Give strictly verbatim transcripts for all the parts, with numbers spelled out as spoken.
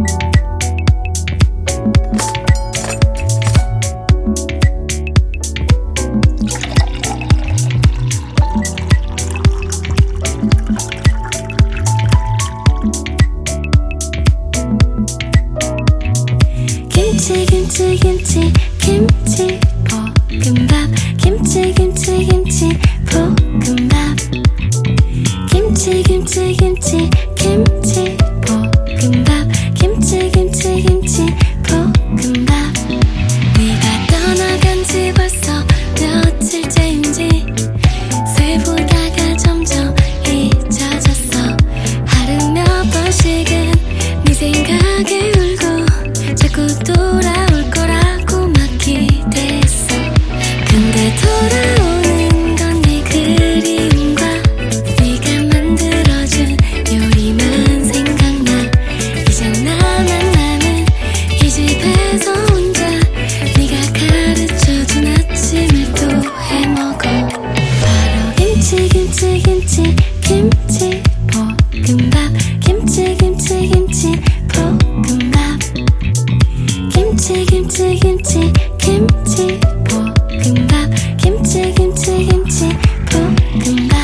김치 김치 김치 김치 볶음밥 김치 김치 김치 볶음밥 김치 김치 김치 김치 볶음밥 김치 김치 김치 볶음밥 네가 떠나간 지 벌써 며칠째인지 세보다가 점점 잊혀졌어. 하루 몇 번씩은 네 생각에 울고 자꾸 돌아올 거라고 막 기대했어. 근데 돌아오는 건 네 그리움과 네가 만들어준 요리만 생각나. 이제 나만 나는 이 집에서 혼자 네가 가르쳐준 아침을 또 해먹어. 바로 김치 김치 김치 김치 볶음밥 김치 김치 김치 볶음밥 김치 김치 김치 김치 볶음밥 김치 김치 김치 볶음밥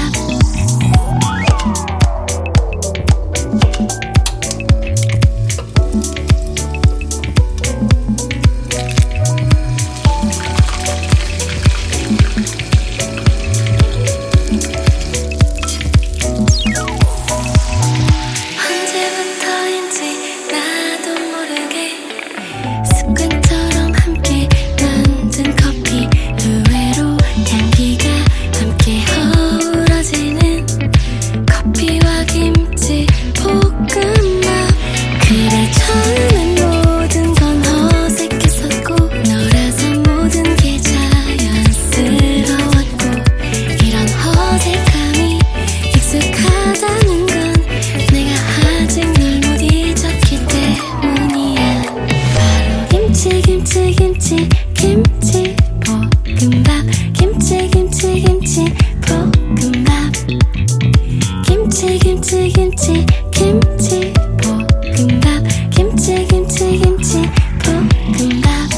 언제부터인지 나도 모르게 습관처럼 함께 만든 커피 의외로 향기가 함께 어우러지는 커피와 김치 볶음밥. 그래 처음엔 모든 건 어색했었고 너라서 모든 게 자연스러웠고 이런 어색함이 익숙하다는 건 내가 아직 널 못 잊었기 때문이야. 바로 김치 김치 김치 김치 볶음밥 김치 김치 김치 볶음밥 김치 김치 김치 김치 볶음밥 김치 김치 김치 볶음밥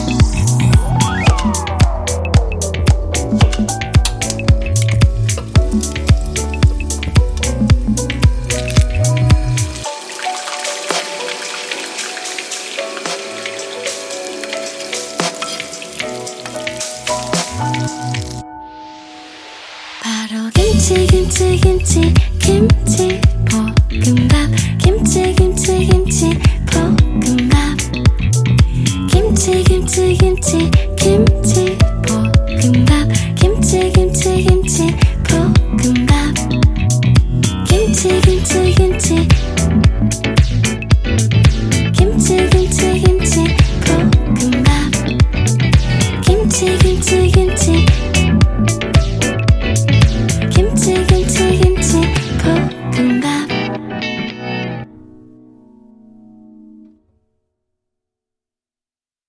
바로 김치 김치 김치 김치 볶음밥 김치 김치 김치 볶음밥 김치 김치 김치 김치 볶음밥 김치 김치 김치 볶음밥 김치 김치 김치